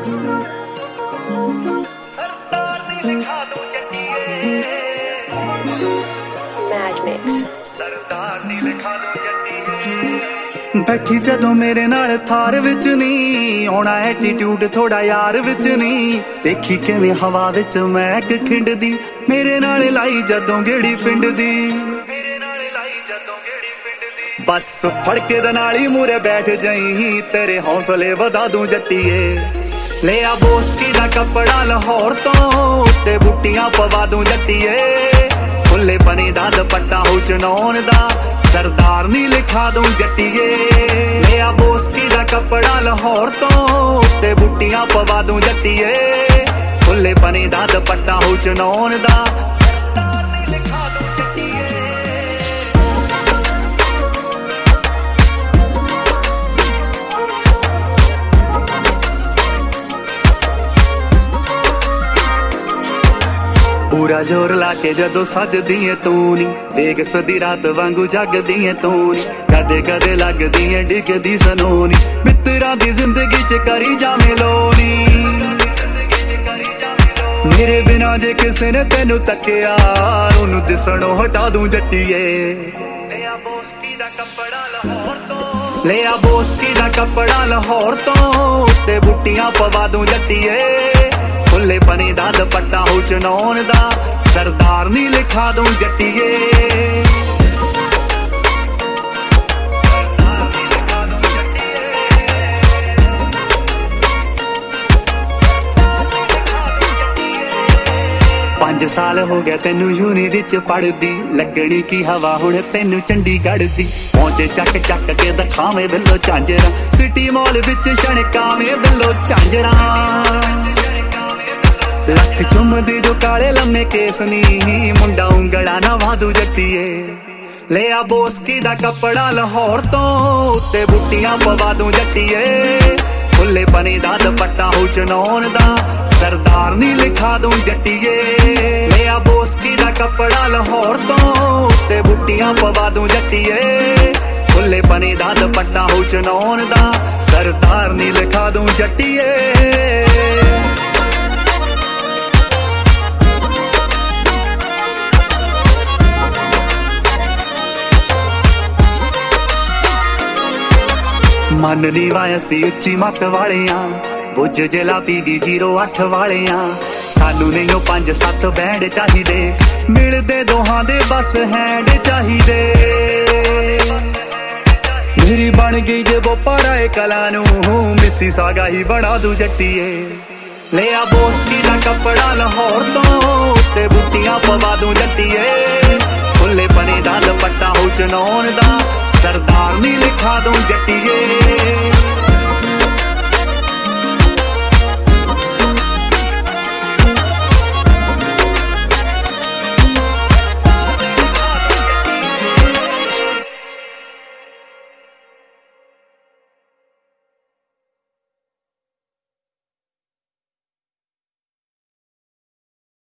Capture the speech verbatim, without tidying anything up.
सरदार दी लिखा दूं जट्टिए Mad Mix सरदार दी लिखा दूं जट्टिए बैठी जदों मेरे नाल थार विच नी आउणा एटीट्यूड थोड़ा यार विच नी देखी किवें हवा विच महक खिंडदी मेरे नाल लाई जदों गेड़ी पिंड दी मेरे नाल लाई जदों गेड़ी पिंड दी बस फड़ के दे नाल ही मूरे बैठ जाई तेरे हौसले वधा दूं जट्टिए ले आ बोस्की दा कपड़ा लाहौर तो उत्ते बुट्टियां पवा दूं जट्टिए खुले बने दा दुपट्टा हो चनौन दा सरदार नी लिखा दूं जट्टिए ले आ बोस्की दा कपड़ा लाहौर तो उत्ते बुट्टियां पवा दूं जट्टिए खुले बने दा दुपट्टा हो चनौन दा सरदार नी लिखा दूं जट्टिए पूरा जोर लाके जदों सजदी है तू नी वेग सदी रात वांगू जगदी है तू नी कदे कदे लगदी है डिगदी सनोनी मित्तरां दी जिंदगी च करी जावे लोनी मेरे बिना जे किसे ने तेनू तकिया ओनू दिसणों हटा दूं जट्टिए ले आ बोस्की दा कपड़ा लाहौर तो ले आ बोस्की दा कपड़ा लाहौर तो उत्ते बुट्टियां पवा दूं जट्टिए खुले बने दा दुपट्टा हो चनौन दा सरदार नी लिखा दूं जट्टिए पांच साल हो गया तेनू यूनी विच पढ़दी लगनी की हवा हुण तेनू चंडीगढ़ दी पहुंचे चक चक के दिखावे बिल्लो झांजरा सिटी मॉल विच छणकावे बिल्लो झांजरा लख चुमदी जो काले लम्मे केस नी मुंडा उंगला ना वादू जट्टिए ले आ बोस्की दा कपड़ा लाहौर तो उत्ते बुट्टियां पवा दूं जट्टिए खुले बने दा दुपट्टा हो चनौन दा सरदार नी लिखा दूं जट्टिए ले आ बोस्की दा कपड़ा लाहौर तो उत्ते बुट्टियां पवा दूं जट्टिए खुले बने दा दुपट्टा हो चनौन दा सरदार नी लिखा दूं जट्टिए मन नी वाया सी उच्ची मत वाले बुझ जिला पी वी जीरो अठ वाले सानू नहीं पंज सत्त बैंड चाहिए मिलदे दोहां दे बस हैंड चाहिए मेरी बन गई जे बोपराए कला नू मिसी सागा ही बना दूं जट्टिए ले आ बोस्की दा कपड़ा लाहौर तो उत्ते बुट्टियां पवा दूं जट्टिए खुले बने दा दुपट्टा हो चनौन दा सरदार नी लिखा दूं जट्टिए।